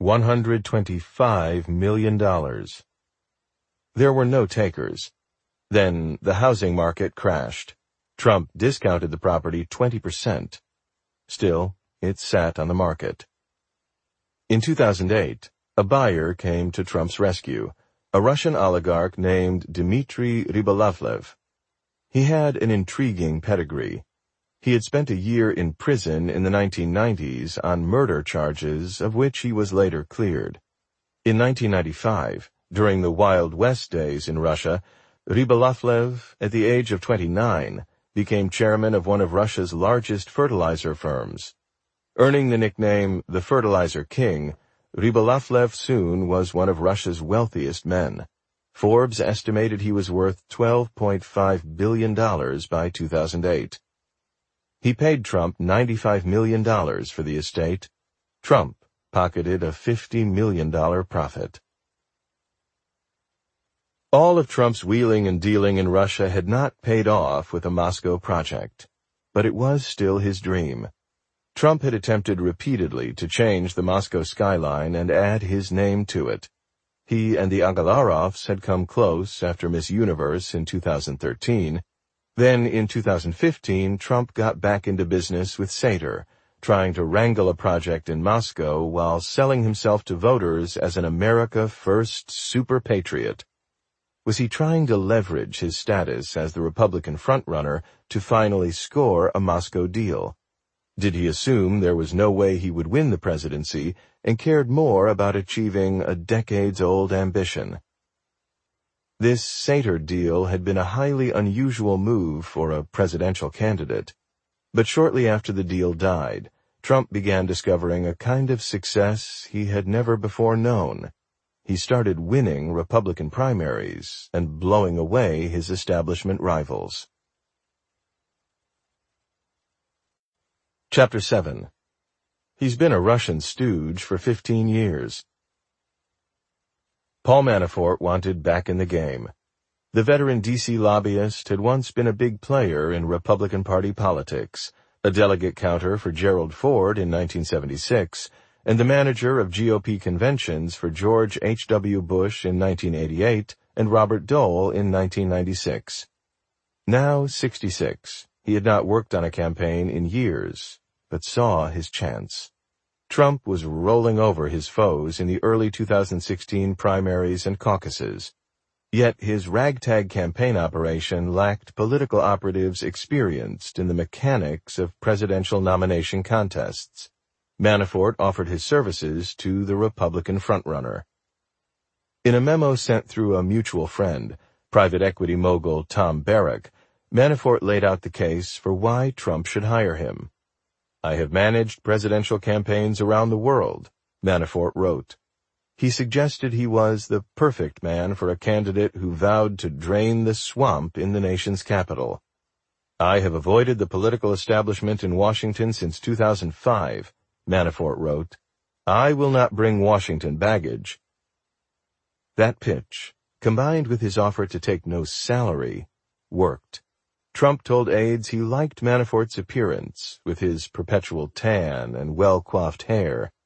Speaker 1: $125 million. There were no takers. Then the housing market crashed. Trump discounted the property 20%. Still, it sat on the market. In 2008, a buyer came to Trump's rescue, a Russian oligarch named Dmitry Rybolovlev. He had an intriguing pedigree. He had spent a year in prison in the 1990s on murder charges of which he was later cleared. In 1995, during the Wild West days in Russia, Rybolovlev, at the age of 29, became chairman of one of Russia's largest fertilizer firms. Earning the nickname the Fertilizer King, Rybolovlev soon was one of Russia's wealthiest men. Forbes estimated he was worth $12.5 billion by 2008. He paid Trump $95 million for the estate. Trump pocketed a $50 million profit. All of Trump's wheeling and dealing in Russia had not paid off with the Moscow project, but it was still his dream. Trump had attempted repeatedly to change the Moscow skyline and add his name to it. He and the Agalarovs had come close after Miss Universe in 2013. Then in 2015, Trump got back into business with Sater, trying to wrangle a project in Moscow while selling himself to voters as an America First super patriot. Was he trying to leverage his status as the Republican frontrunner to finally score a Moscow deal? Did he assume there was no way he would win the presidency and cared more about achieving a decades-old ambition? This Sater deal had been a highly unusual move for a presidential candidate. But shortly after the deal died, Trump began discovering a kind of success he had never before known. He started winning Republican primaries and blowing away his establishment rivals. Chapter 7. He's been a Russian stooge for 15 years. Paul Manafort wanted back in the game. The veteran D.C. lobbyist had once been a big player in Republican Party politics, a delegate counter for Gerald Ford in 1976, and the manager of GOP conventions for George H.W. Bush in 1988 and Robert Dole in 1996. Now 66, he had not worked on a campaign in years, but saw his chance. Trump was rolling over his foes in the early 2016 primaries and caucuses. Yet his ragtag campaign operation lacked political operatives experienced in the mechanics of presidential nomination contests. Manafort offered his services to the Republican frontrunner. In a memo sent through a mutual friend, private equity mogul Tom Barrack, Manafort laid out the case for why Trump should hire him. "I have managed presidential campaigns around the world," Manafort wrote. He suggested he was the perfect man for a candidate who vowed to drain the swamp in the nation's capital. "I have avoided the political establishment in Washington since 2005, Manafort wrote. "I will not bring Washington baggage." That pitch, combined with his offer to take no salary, worked. Trump told aides he liked Manafort's appearance, with his perpetual tan and well-coiffed hair.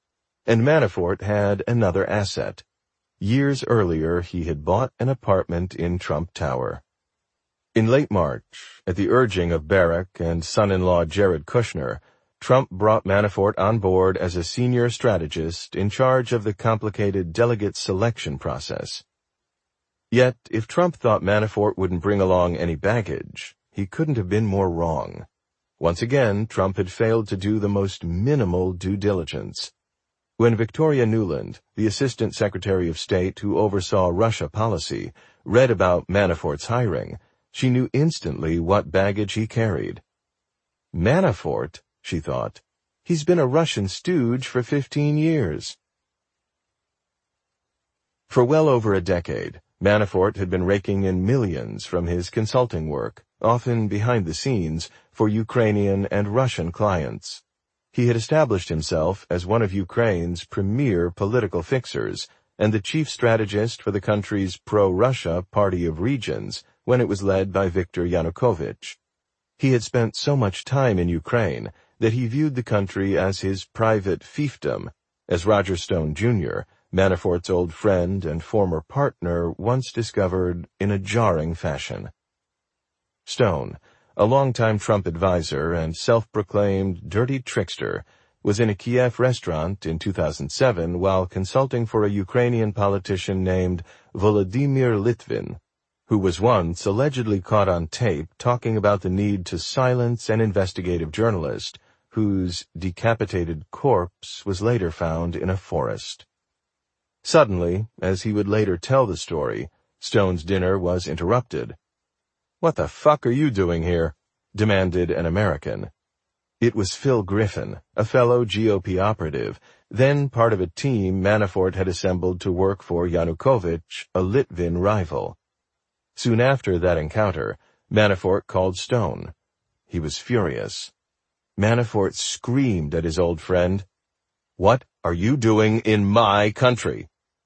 Speaker 1: And Manafort had another asset. Years earlier, he had bought an apartment in Trump Tower. In late March, at the urging of Barrack and son-in-law Jared Kushner, Trump brought Manafort on board as a senior strategist in charge of the complicated delegate selection process. Yet, if Trump thought Manafort wouldn't bring along any baggage, he couldn't have been more wrong. Once again, Trump had failed to do the most minimal due diligence. When Victoria Nuland, the Assistant Secretary of State who oversaw Russia policy, read about Manafort's hiring, she knew instantly what baggage he carried. Manafort, she thought, he's been a Russian stooge for 15 years. For well over a decade, Manafort had been raking in millions from his consulting work, often behind the scenes, for Ukrainian and Russian clients. He had established himself as one of Ukraine's premier political fixers and the chief strategist for the country's pro-Russia Party of Regions when it was led by Viktor Yanukovych. He had spent so much time in Ukraine that he viewed the country as his private fiefdom, as Roger Stone, Jr., Manafort's old friend and former partner, once discovered in a jarring fashion. Stone, a longtime Trump advisor and self-proclaimed dirty trickster, was in a Kiev restaurant in 2007 while consulting for a Ukrainian politician named Volodymyr Litvin, who was once allegedly caught on tape talking about the need to silence an investigative journalist whose decapitated corpse was later found in a forest. Suddenly, as he would later tell the story, Stone's dinner was interrupted. "What the fuck are you doing here?" demanded an American. It was Phil Griffin, a fellow GOP operative, then part of a team Manafort had assembled to work for Yanukovych, a Litvin rival. Soon after that encounter, Manafort called Stone. He was furious. Manafort screamed at his old friend, "What are you doing in my country?"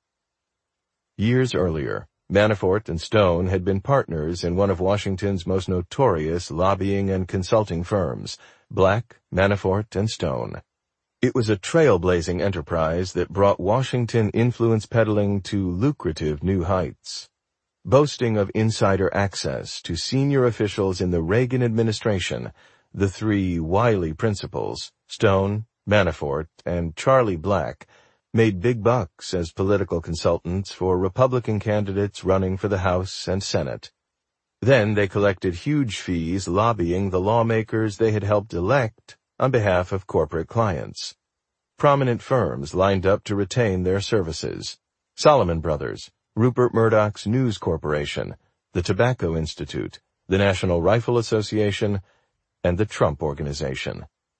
Speaker 1: Years earlier, Manafort and Stone had been partners in one of Washington's most notorious lobbying and consulting firms, Black, Manafort, and Stone. It was a trailblazing enterprise that brought Washington influence peddling to lucrative new heights. Boasting of insider access to senior officials in the Reagan administration, the three wily principals, Stone, Manafort, and Charlie Black, made big bucks as political consultants for Republican candidates running for the House and Senate. Then they collected huge fees lobbying the lawmakers they had helped elect on behalf of corporate clients. Prominent firms lined up to retain their services: Salomon Brothers, Rupert Murdoch's News Corporation, the Tobacco Institute, the National Rifle Association, and the Trump Organization.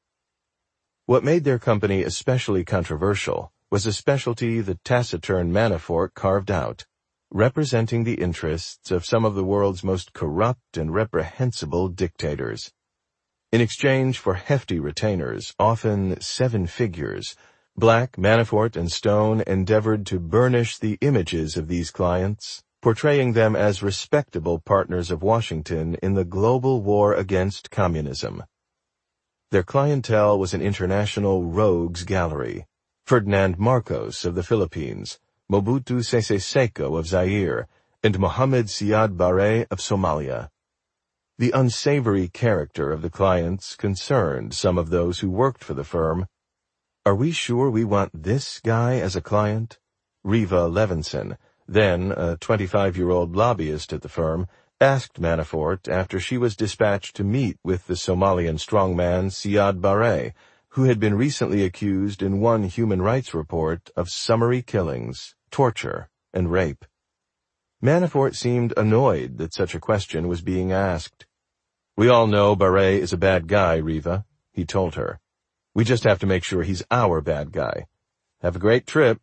Speaker 1: What made their company especially controversial was a specialty the taciturn Manafort carved out, representing the interests of some of the world's most corrupt and reprehensible dictators. In exchange for hefty retainers, often 7 figures, Black, Manafort, and Stone endeavored to burnish the images of these clients, portraying them as respectable partners of Washington in the global war against communism. Their clientele was an international rogues gallery: Ferdinand Marcos of the Philippines, Mobutu Sese Seko of Zaire, and Mohammed Siad Barre of Somalia. The unsavory character of the clients concerned some of those who worked for the firm. "Are we sure we want this guy as a client?" Riva Levinson, then a 25-year-old lobbyist at the firm, asked Manafort after she was dispatched to meet with the Somalian strongman Siad Barre, who had been recently accused in one human rights report of summary killings, torture, and rape. Manafort seemed annoyed that such a question was being asked. "We all know Barre is a bad guy, Riva," he told her. "We just have to make sure he's our bad guy. Have a great trip."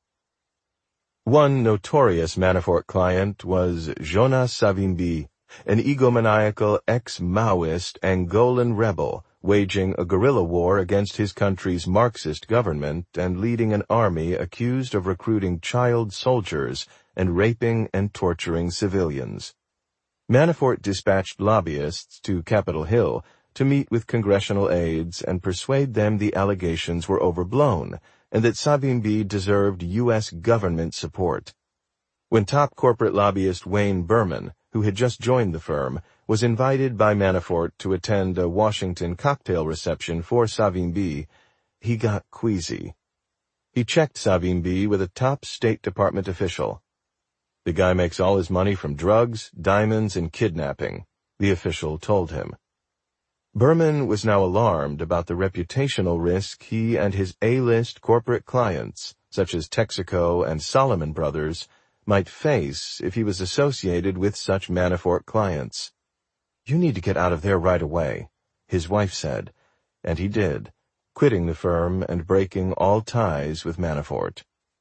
Speaker 1: One notorious Manafort client was Jonas Savimbi, an egomaniacal ex-Maoist Angolan rebel waging a guerrilla war against his country's Marxist government and leading an army accused of recruiting child soldiers and raping and torturing civilians. Manafort dispatched lobbyists to Capitol Hill to meet with congressional aides and persuade them the allegations were overblown and that Savimbi deserved U.S. government support. When top corporate lobbyist Wayne Berman, who had just joined the firm, was invited by Manafort to attend a Washington cocktail reception for Savimbi, he got queasy. He checked Savimbi with a top State Department official. "The guy makes all his money from drugs, diamonds, and kidnapping," the official told him. Berman was now alarmed about the reputational risk he and his A-list corporate clients, such as Texaco and Solomon Brothers, might face if he was associated with such Manafort clients. "You need to get out of there right away," his wife said, and he did, quitting the firm and breaking all ties with Manafort.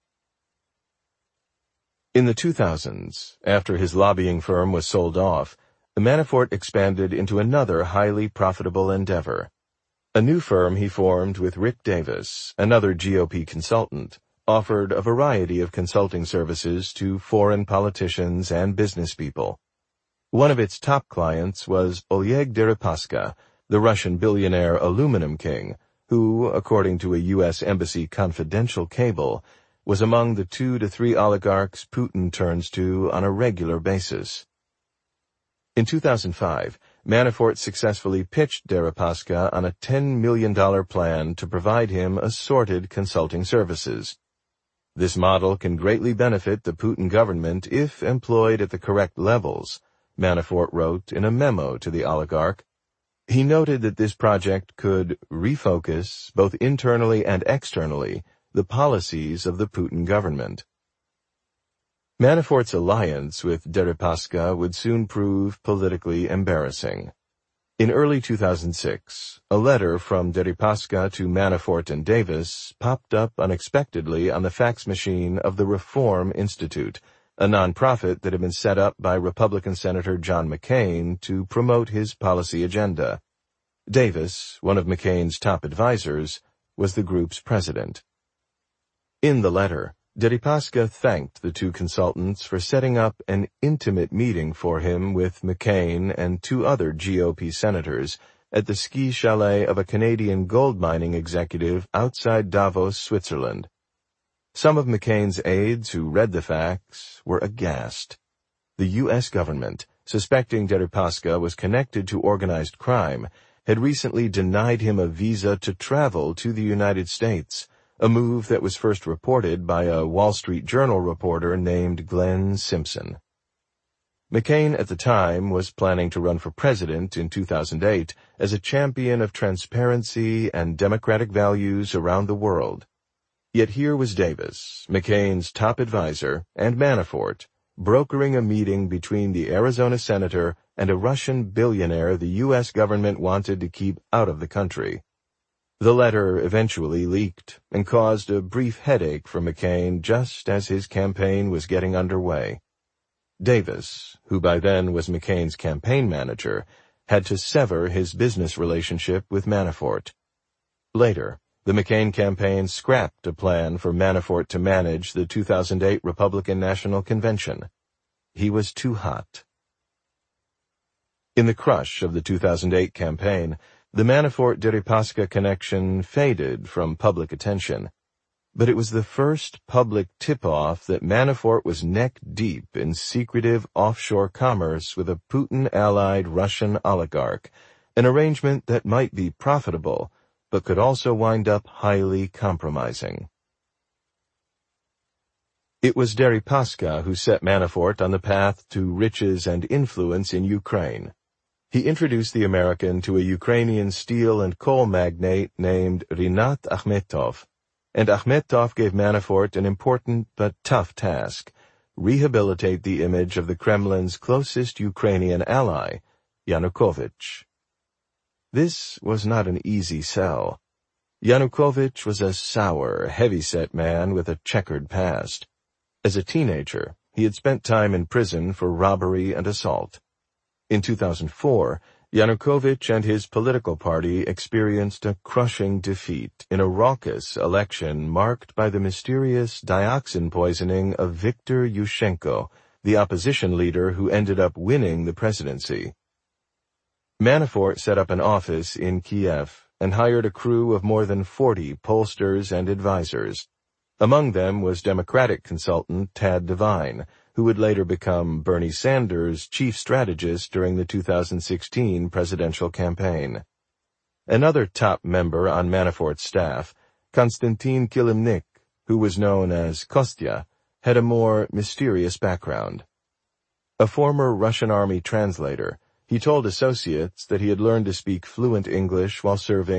Speaker 1: In the 2000s, after his lobbying firm was sold off, Manafort expanded into another highly profitable endeavor. A new firm he formed with Rick Davis, another GOP consultant, offered a variety of consulting services to foreign politicians and business people. One of its top clients was Oleg Deripaska, the Russian billionaire aluminum king, who, according to a U.S. Embassy confidential cable, was among the 2 to 3 oligarchs Putin turns to on a regular basis. In 2005, Manafort successfully pitched Deripaska on a $10 million plan to provide him assorted consulting services. This model can greatly benefit the Putin government if employed at the correct levels, Manafort wrote in a memo to the oligarch. He noted that this project could refocus, both internally and externally, the policies of the Putin government. Manafort's alliance with Deripaska would soon prove politically embarrassing. In early 2006, a letter from Deripaska to Manafort and Davis popped up unexpectedly on the fax machine of the Reform Institute, a nonprofit that had been set up by Republican Senator John McCain to promote his policy agenda. Davis, one of McCain's top advisors, was the group's president. In the letter, Deripaska thanked the 2 consultants for setting up an intimate meeting for him with McCain and 2 other GOP senators at the ski chalet of a Canadian gold mining executive outside Davos, Switzerland. Some of McCain's aides who read the fax were aghast. The U.S. government, suspecting Deripaska was connected to organized crime, had recently denied him a visa to travel to the United States, a move that was first reported by a Wall Street Journal reporter named Glenn Simpson. McCain at the time was planning to run for president in 2008 as a champion of transparency and democratic values around the world. Yet here was Davis, McCain's top advisor, and Manafort, brokering a meeting between the Arizona senator and a Russian billionaire the U.S. government wanted to keep out of the country. The letter eventually leaked and caused a brief headache for McCain just as his campaign was getting underway. Davis, who by then was McCain's campaign manager, had to sever his business relationship with Manafort. Later, the McCain campaign scrapped a plan for Manafort to manage the 2008 Republican National Convention. He was too hot. In the crush of the 2008 campaign, the Manafort-Deripaska connection faded from public attention. But it was the first public tip-off that Manafort was neck-deep in secretive offshore commerce with a Putin-allied Russian oligarch, an arrangement that might be profitable, but could also wind up highly compromising. It was Deripaska who set Manafort on the path to riches and influence in Ukraine. He introduced the American to a Ukrainian steel and coal magnate named Rinat Akhmetov, and Akhmetov gave Manafort an important but tough task: rehabilitate the image of the Kremlin's closest Ukrainian ally, Yanukovych. This was not an easy sell. Yanukovych was a sour, heavy-set man with a checkered past. As a teenager, he had spent time in prison for robbery and assault. In 2004, Yanukovych and his political party experienced a crushing defeat in a raucous election marked by the mysterious dioxin poisoning of Viktor Yushchenko, the opposition leader who ended up winning the presidency. Manafort set up an office in Kiev and hired a crew of more than 40 pollsters and advisors. Among them was Democratic consultant Tad Devine, who would later become Bernie Sanders' chief strategist during the 2016 presidential campaign. Another top member on Manafort's staff, Konstantin Kilimnik, who was known as Kostya, had a more mysterious background. A former Russian army translator, he told associates that he had learned to speak fluent English while serving